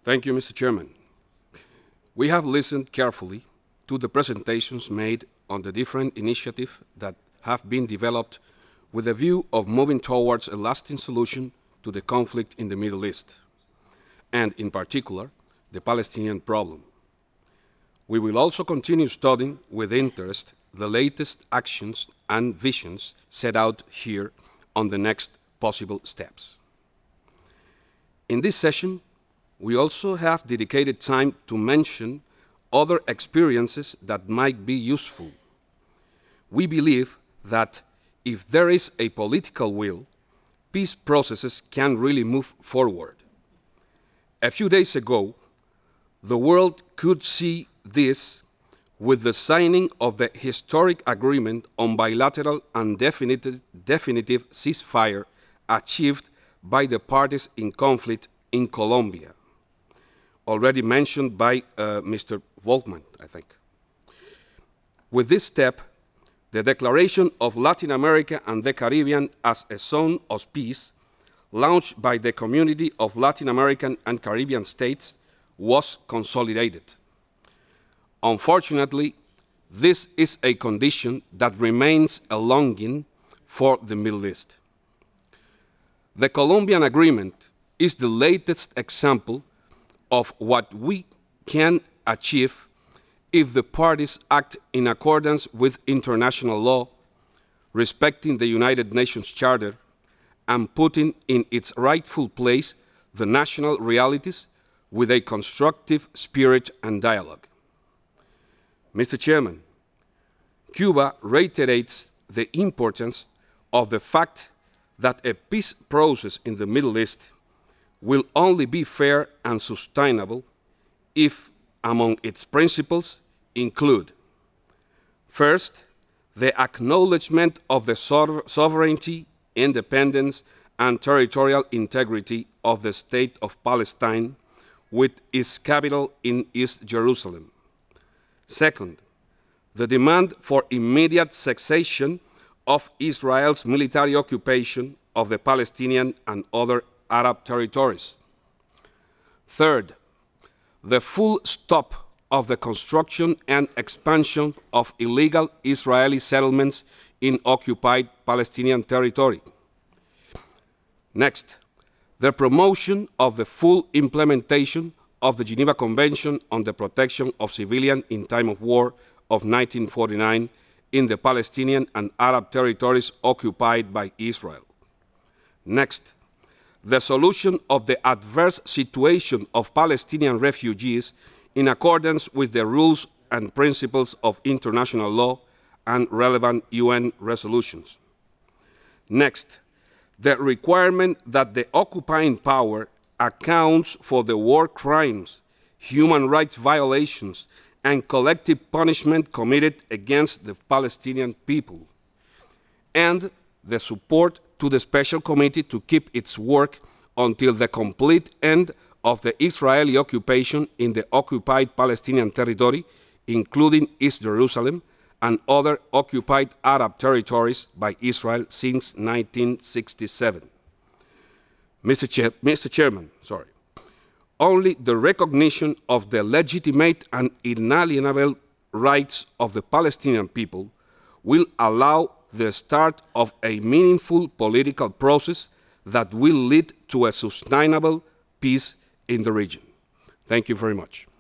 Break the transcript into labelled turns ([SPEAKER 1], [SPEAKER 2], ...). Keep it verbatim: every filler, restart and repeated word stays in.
[SPEAKER 1] Thank you, Mister Chairman. We have listened carefully to the presentations made on the different initiatives that have been developed with a view of moving towards a lasting solution to the conflict in the Middle East, and in particular, the Palestinian problem. We will also continue studying with interest the latest actions and visions set out here on the next possible steps. In this session, we also have dedicated time to mention other experiences that might be useful. We believe that if there is a political will, peace processes can really move forward. A few days ago, the world could see this with the signing of the historic agreement on bilateral and definitive, definitive ceasefire achieved by the parties in conflict in Colombia, already mentioned by uh, Mister Volkmann, I think. With this step, the declaration of Latin America and the Caribbean as a zone of peace, launched by the Community of Latin American and Caribbean States, was consolidated. Unfortunately, this is a condition that remains a longing for the Middle East. The Colombian Agreement is the latest example of what we can achieve if the parties act in accordance with international law, respecting the United Nations Charter, and putting in its rightful place the national realities with a constructive spirit and dialogue. Mister Chairman, Cuba reiterates the importance of the fact that a peace process in the Middle East will only be fair and sustainable if, among its principles, include, first, the acknowledgement of the sovereignty, independence, and territorial integrity of the State of Palestine with its capital in East Jerusalem. Second, the demand for immediate cessation of Israel's military occupation of the Palestinian and other Arab territories. Third, the full stop of the construction and expansion of illegal Israeli settlements in occupied Palestinian territory. Next, the promotion of the full implementation of the Geneva Convention on the Protection of Civilians in Time of War of nineteen forty-nine in the Palestinian and Arab territories occupied by Israel. Next, the solution of the adverse situation of Palestinian refugees in accordance with the rules and principles of international law and relevant U N resolutions. Next, the requirement that the occupying power accounts for the war crimes, human rights violations, and collective punishment committed against the Palestinian people, and the support to the Special Committee to keep its work until the complete end of the Israeli occupation in the occupied Palestinian territory, including East Jerusalem and other occupied Arab territories by Israel since nineteen sixty-seven. Mister Chair, Mister Chairman, sorry. Only the recognition of the legitimate and inalienable rights of the Palestinian people will allow the start of a meaningful political process that will lead to a sustainable peace in the region. Thank you very much.